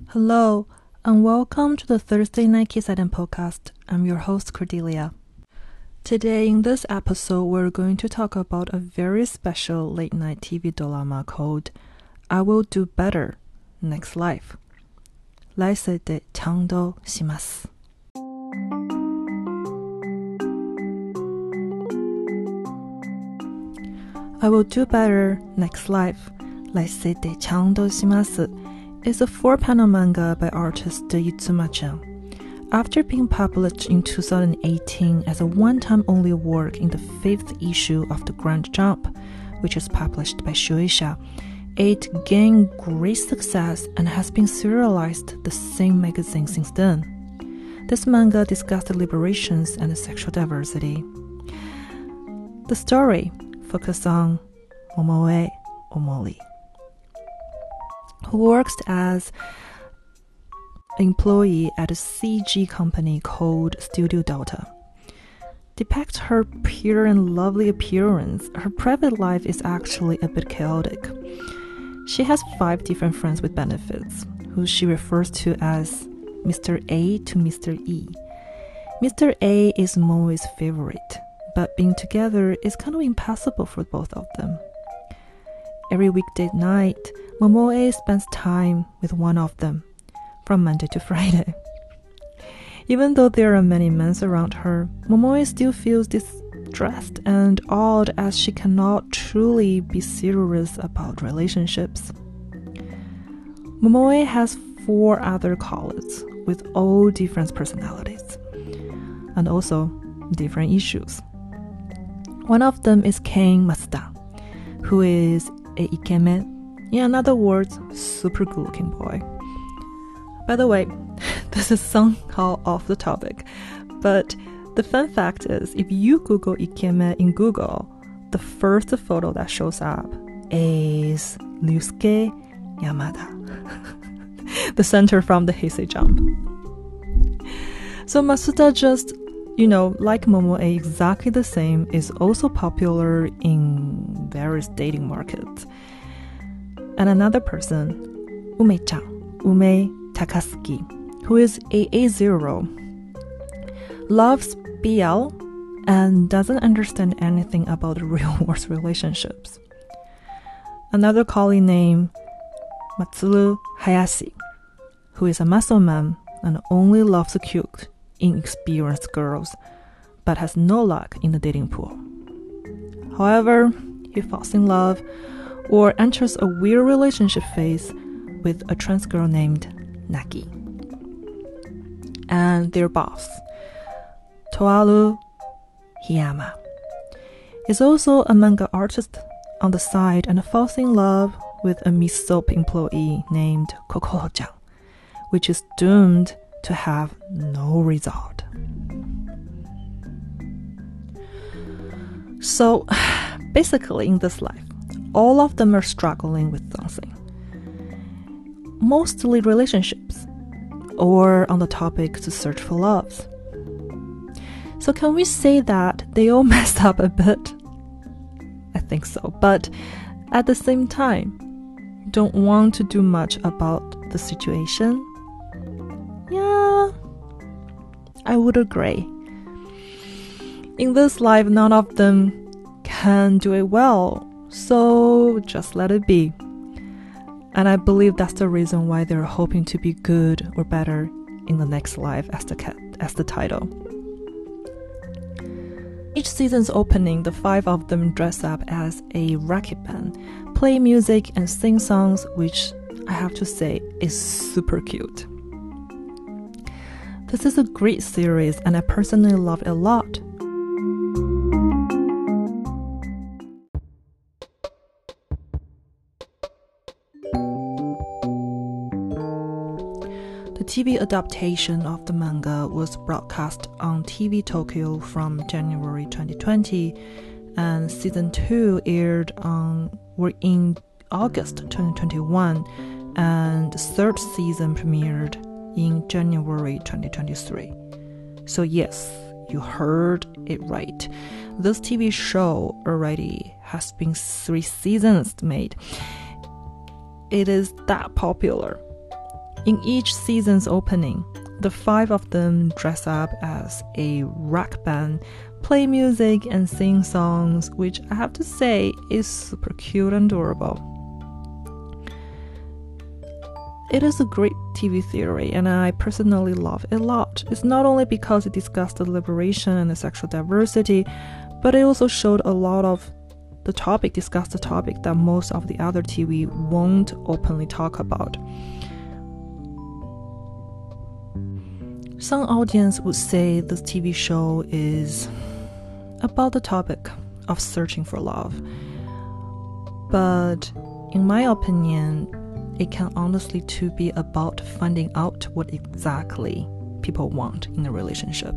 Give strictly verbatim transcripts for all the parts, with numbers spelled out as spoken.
Hello, and welcome to the Thursday Night Kissaten podcast. I'm your host, Cordelia. Today, in this episode, we're going to talk about a very special late-night T V drama called I Will Do Better Next Life. 来世でちゃんとします。I Will Do Better Next Life 来世でちゃんとします is a four-panel manga by artist Yitsuma-chan. After being published in two thousand eighteen as a one-time only work in the fifth issue of The Grand Jump, which is published by Shueisha, it gained great success and has been serialized the same magazine since then. This manga discussed liberations and sexual diversity. The story focuses on Momoe Omori, who works as an employee at a C G company called Studio Delta. Depicts her pure and lovely appearance, her private life is actually a bit chaotic. She has five different friends with benefits, who she refers to as Mister A to Mister E. Mister A is Moe's favorite, but being together is kind of impossible for both of them. Every weekday night, Momoe spends time with one of them, from Monday to Friday. Even though there are many men around her, Momoe still feels distressed and odd as she cannot truly be serious about relationships. Momoe has four other colleagues with all different personalities and also different issues. One of them is Ken Matsuda, who is a ikemen, in other words, super good-looking boy. By the way, this is somehow off the topic, but the fun fact is, if you Google ikemen in Google, the first photo that shows up is Ryusuke Yamada, the center from the Heisei Jump. So Matsuda, just, you know, like Momoe, exactly the same, is also popular in various dating markets. And another person, Ume-chan, Ume Takasuki, who is a A zero, loves B L and doesn't understand anything about real-world relationships. Another colleague named Matsuru Hayashi, who is a muscle man and only loves cute, inexperienced girls, but has no luck in the dating pool. However, he falls in love or enters a weird relationship phase with a trans girl named Naki. And their boss, Toaru Hiyama, is also a manga artist on the side and falls in love with a Miss Soap employee named Kokoro-chan, which is doomed to have no result. So, basically in this life, all of them are struggling with something. Mostly relationships, or on the topic to search for love. So can we say that they all messed up a bit? I think so, but at the same time, don't want to do much about the situation? Yeah, I would agree. In this life, none of them can do it well, so just let it be. And I believe that's the reason why they're hoping to be good or better in the next life as the, cat, as the title. Each season's opening, the five of them dress up as a racket band, play music and sing songs, which I have to say is super cute. This is a great series and I personally love it a lot. The T V adaptation of the manga was broadcast on T V Tokyo from January twenty twenty, and season two aired on were in August twenty twenty-one, and the third season premiered in January twenty twenty-three. So yes, you heard it right. This T V show already has been three seasons made. It is that popular. In each season's opening, the five of them dress up as a rock band, play music and sing songs, which I have to say is super cute and adorable. It is a great T V theory, and I personally love it a lot. It's not only because it discussed the liberation and the sexual diversity, but it also showed a lot of the topic, discussed the topic that most of the other T V won't openly talk about. Some audience would say this T V show is about the topic of searching for love. But in my opinion, it can honestly too be about finding out what exactly people want in a relationship.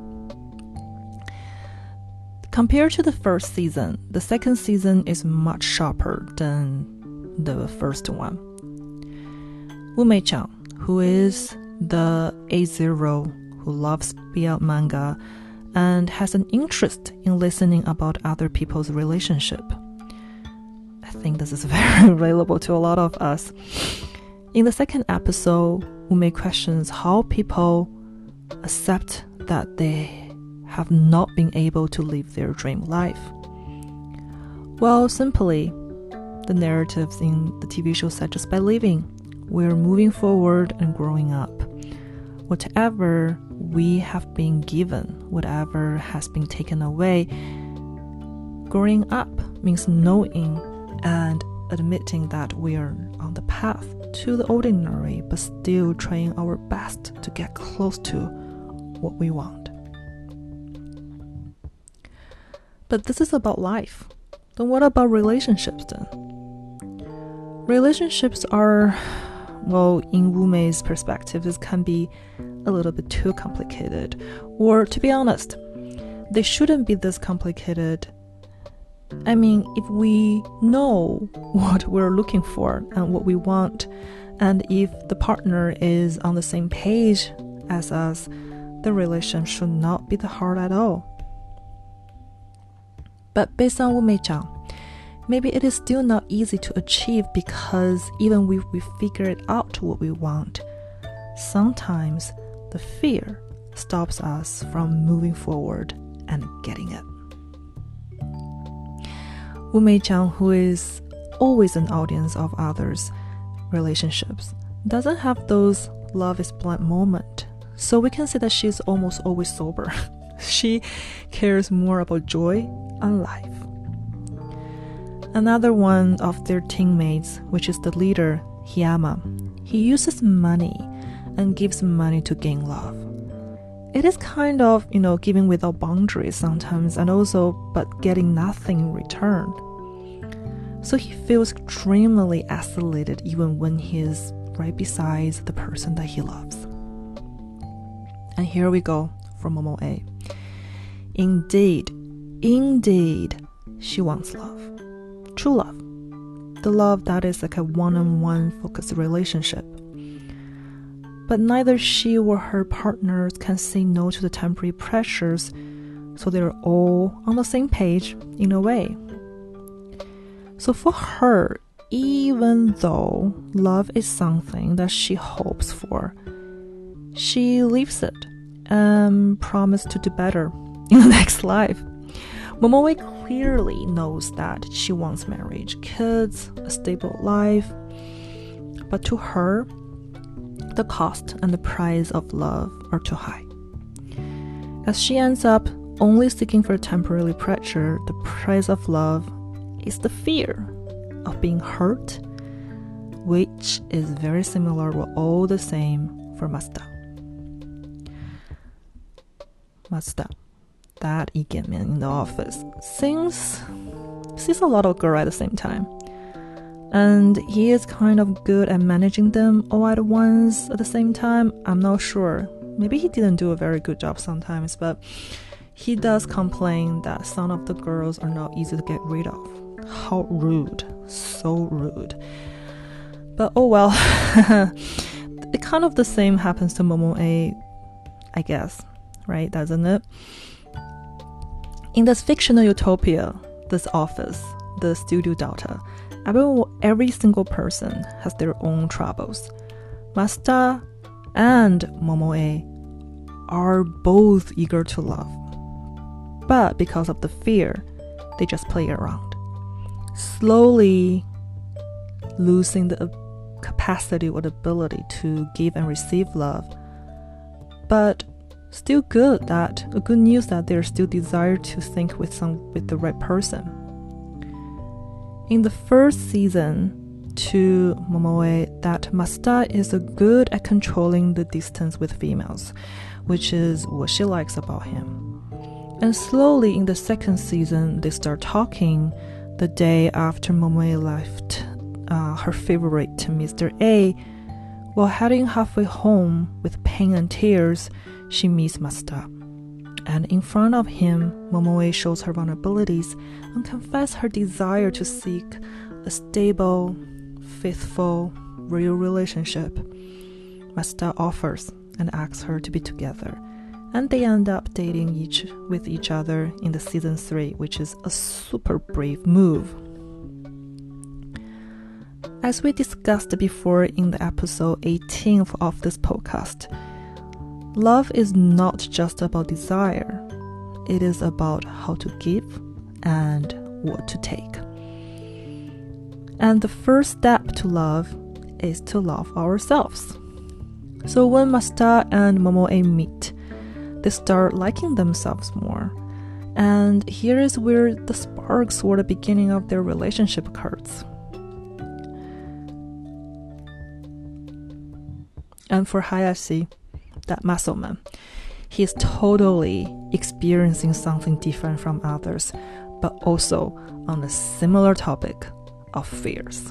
Compared to the first season, the second season is much sharper than the first one. Wu Mei-chan, who is the A zero who loves B L manga and has an interest in listening about other people's relationship. I think this is very relatable to a lot of us. In the second episode, Wu Mei questions how people accept that they have not been able to live their dream life. Well, simply, the narratives in the T V show said just by living, we're moving forward and growing up. Whatever we have been given, whatever has been taken away, growing up means knowing and admitting that we are on the path to the ordinary, but still trying our best to get close to what we want. But this is about life. Then what about relationships then? Relationships are, well, in Wu Mei's perspective, this can be a little bit too complicated. Or to be honest, they shouldn't be this complicated. I mean, if we know what we're looking for and what we want, and if the partner is on the same page as us, the relationship should not be that hard at all. But based on Wu Mei-chan, maybe it is still not easy to achieve because even if we figured out what we want, sometimes the fear stops us from moving forward and getting it. Wu Mei-chan, who is always an audience of others' relationships, doesn't have those love is blind moments, so we can say that she's almost always sober. She cares more about joy and life. Another one of their teammates, which is the leader, Hiyama, he uses money and gives money to gain love. It is kind of, you know, giving without boundaries sometimes, and also, but getting nothing in return. So he feels extremely isolated even when he is right beside the person that he loves. And here we go from Momo A. Indeed, indeed, she wants love. True love. The love that is like a one-on-one focused relationship. But neither she or her partners can say no to the temporary pressures, so they're all on the same page in a way. So for her, even though love is something that she hopes for, she leaves it and promises to do better in the next life. Momoe clearly knows that she wants marriage, kids, a stable life, but to her, the cost and the price of love are too high. As she ends up only seeking for temporary pleasure, the price of love is the fear of being hurt, which is very similar or all the same for Masuda. Masuda, that Ikemen in the office, sings, sees a lot of girls at the same time. And he is kind of good at managing them all at once at the same time. I'm not sure. Maybe he didn't do a very good job sometimes, but he does complain that some of the girls are not easy to get rid of. How rude. So rude. But oh well. It kind of the same happens to Momoe, I guess. Right? Doesn't it? In this fictional utopia, this office, the Studio Delta, Every, every single person has their own troubles. Masta and Momoe are both eager to love, but because of the fear, they just play around, slowly losing the capacity or the ability to give and receive love. But still good that a good news that there's still desire to think with some with the right person. In the first season, to Momoe, that Masta is a good at controlling the distance with females, which is what she likes about him. And slowly in the second season, they start talking the day after Momoe left uh, her favorite Mister A. While heading halfway home with pain and tears, she meets Masta. And in front of him, Momoe shows her vulnerabilities and confesses her desire to seek a stable, faithful, real relationship. Masta offers and asks her to be together, and they end up dating each with each other in the season three, which is a super brave move. As we discussed before in the episode eighteen of this podcast, love is not just about desire. It is about how to give and what to take. And the first step to love is to love ourselves. So when Masta and Momoe meet, they start liking themselves more. And here is where the sparks or the beginning of their relationship occurs. And for Hayashi, that muscle man, he is totally experiencing something different from others, but also on a similar topic of fears.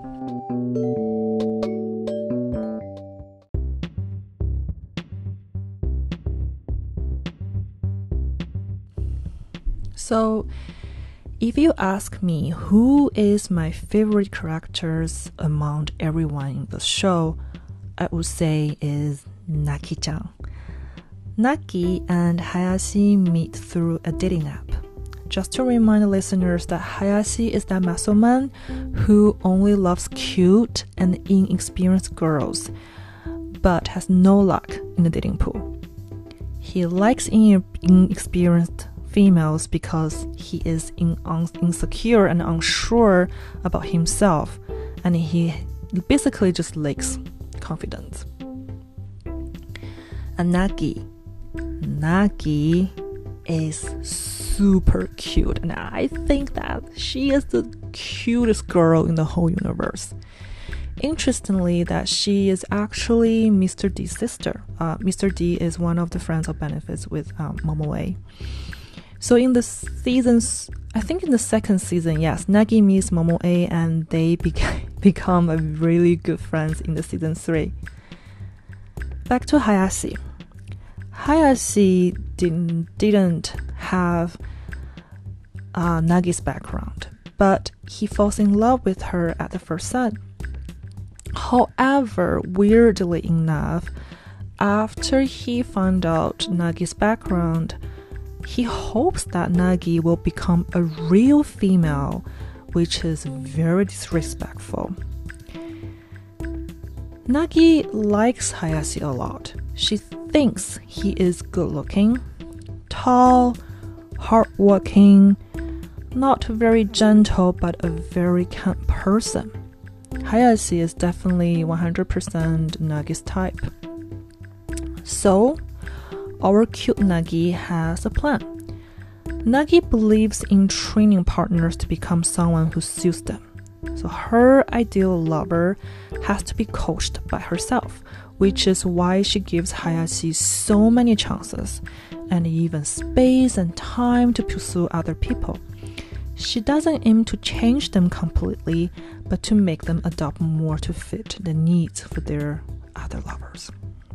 So, if you ask me who is my favorite characters among everyone in the show, I would say is Naki-chan. Naki and Hayashi meet through a dating app. Just to remind the listeners that Hayashi is that muscle man who only loves cute and inexperienced girls, but has no luck in the dating pool. He likes inexperienced females because he is in, un, insecure and unsure about himself, and he basically just lacks confidence. And Nagi, Nagi is super cute, and I think that she is the cutest girl in the whole universe. Interestingly, that she is actually Mister D's sister. Uh, Mister D is one of the friends of benefits with um, Momoe. So in the seasons, I think in the second season, yes, Nagi meets Momoe and they beca- become a really good friends in the season three. Back to Hayashi. Hayashi didn't, didn't have uh, Nagi's background, but he falls in love with her at the first sight. However, weirdly enough, after he found out Nagi's background, he hopes that Nagi will become a real female, which is very disrespectful. Nagi likes Hayashi a lot. She thinks he is good-looking, tall, hardworking, not very gentle, but a very kind person. Hayashi is definitely one hundred percent Nagi's type. So, our cute Nagi has a plan. Nagi believes in training partners to become someone who suits them. So her ideal lover has to be coached by herself, which is why she gives Hayashi so many chances and even space and time to pursue other people. She doesn't aim to change them completely, but to make them adapt more to fit the needs for their other lovers.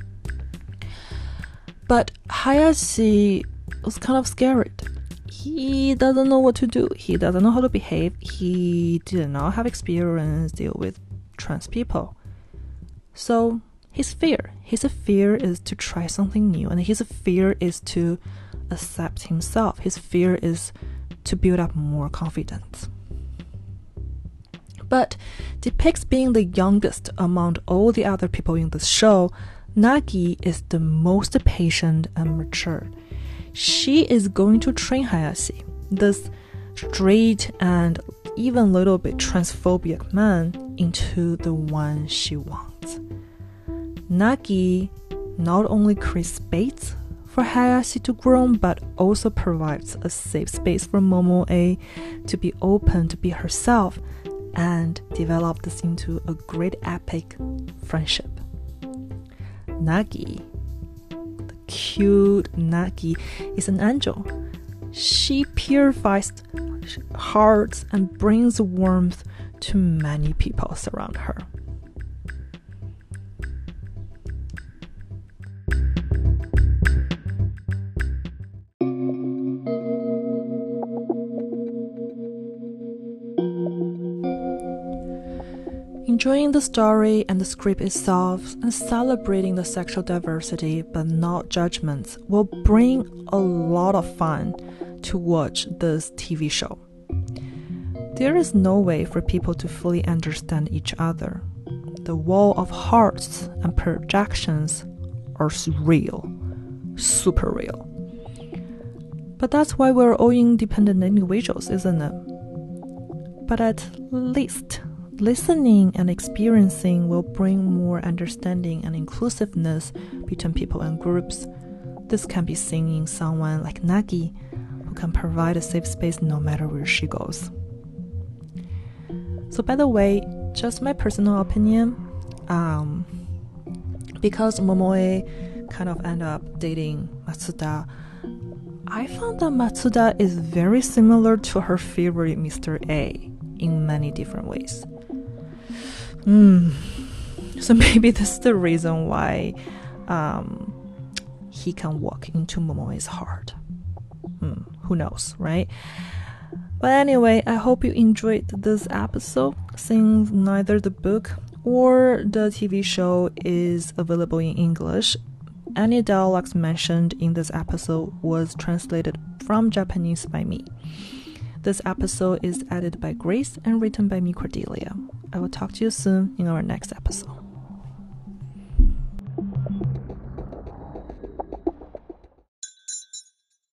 But Hayashi was kind of scared. He doesn't know what to do. He doesn't know how to behave. He did not have experience deal with trans people. So his fear, his fear is to try something new, and his fear is to accept himself. His fear is to build up more confidence. but depicts being the youngest among all the other people in the show. Nagi is the most patient and mature. She is going to train Hayashi, this straight and even a little bit transphobic man, into the one she wants. Nagi not only creates space for Hayashi to grow, but also provides a safe space for Momoe to be open to be herself and develop this into a great epic friendship. Nagi, the cute Nagi, is an angel. She purifies hearts and brings warmth to many people around her. Enjoying the story and the script itself and celebrating the sexual diversity but not judgments will bring a lot of fun to watch this T V show. There is no way for people to fully understand each other. The wall of hearts and projections are real, super real. But that's why we're all independent individuals, isn't it? But at least listening and experiencing will bring more understanding and inclusiveness between people and groups. This can be seen in someone like Nagi, who can provide a safe space no matter where she goes. So by the way, just my personal opinion, um, because Momoe kind of ended up dating Matsuda, I found that Matsuda is very similar to her favorite Mister A in many different ways. Mm. So maybe this is the reason why um, he can walk into Momoe's heart. Mm, who knows, right? But anyway, I hope you enjoyed this episode, since neither the book or the T V show is available in English. Any dialogues mentioned in this episode was translated from Japanese by me. This episode is edited by Grace and written by me, Cordelia. I will talk to you soon in our next episode.